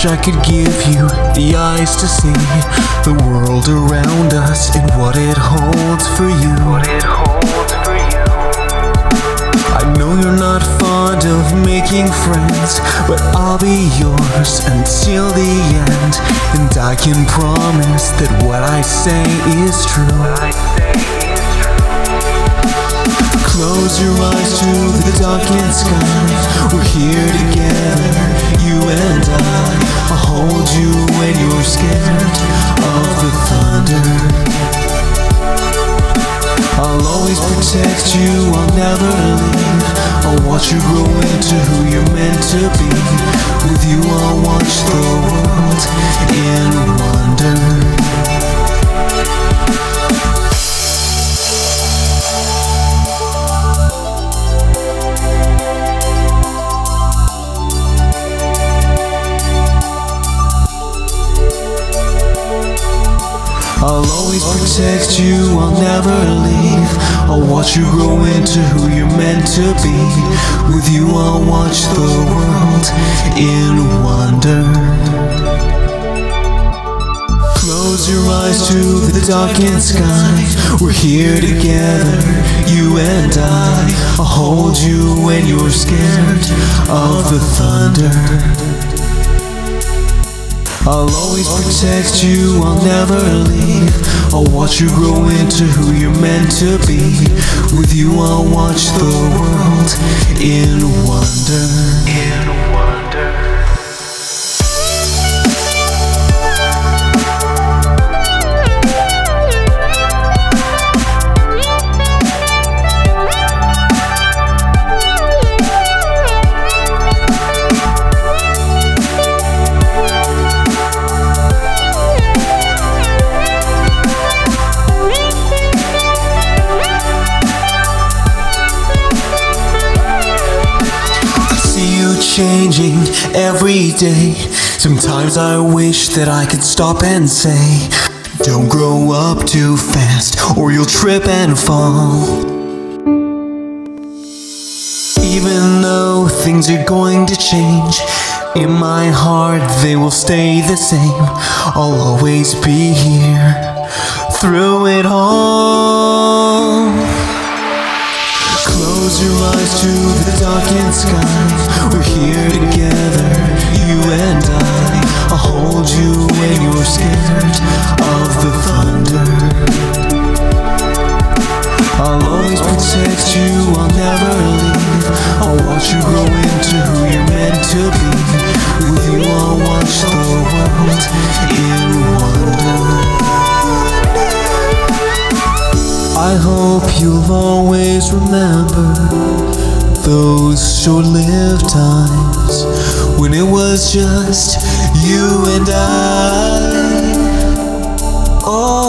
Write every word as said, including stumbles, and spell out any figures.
wish I could give you the eyes to see the world around us and what it holds for you. What it holds for you. I know you're not fond of making friends, but I'll be yours until the end. And I can promise that what I say is true. Close your eyes to the darkened sky. We're here together, you and I. I'll hold you when you're scared of the thunder. I'll always protect you, I'll never leave. I'll watch you grow into who you're meant to be. With you I'll watch the world in wonder. I'll always protect you, I'll never leave. I'll watch you grow into who you're meant to be. With you I'll watch the world in wonder. Close your eyes to the darkened sky. We're here together, you and I. I'll hold you when you're scared of the thunder. I'll always protect you, I'll never leave. I'll watch you grow into who you're meant to be. With you I'll watch the world in wonder. In wonder. Changing every day. Sometimes I wish that I could stop and say, don't grow up too fast or you'll trip and fall. Even though things are going to change, in my heart they will stay the same. I'll always be here through it all. Close your eyes to the darkened sky. We're here together, you and I. I'll hold you when you're scared of the thunder. I'll always protect you, I'll never leave. I'll watch you grow into who you're meant to be. With you I'll watch the world in wonder. I hope you'll always remember those short-lived times when it was just you and I. Oh.